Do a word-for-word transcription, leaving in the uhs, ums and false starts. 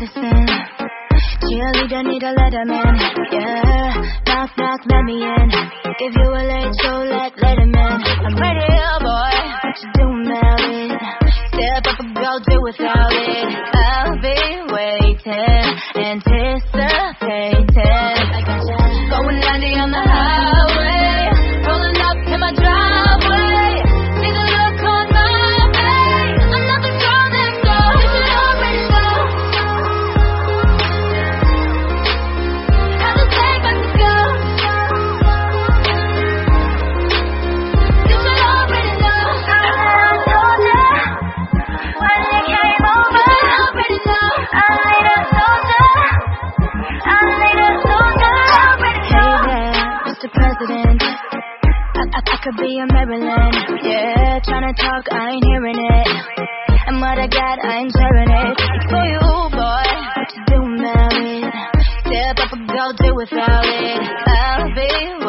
listen. Cheerleader need a letterman. Yeah, knock knock, let me in. Give you a late show like Letterman. I'm ready, oh boy. What you doing about it? Step up and go, do without it. I'll be waiting, anticipating. I got you. Going ninety on the highway, rolling up to my driveway. See the look on my face. I'm not the girl next door. You should already know. How to take back the go. You should already know. I told ya when you came over. You should already know. I need a soldier. I need a soldier. Hey there, Mister President. I, I, I could be in Maryland. Yeah, tryna talk, I ain't hearing it. And what I got, I ain't sharing it. It's for you, boy. What you doing about it? Step up and go, do without it. I'll be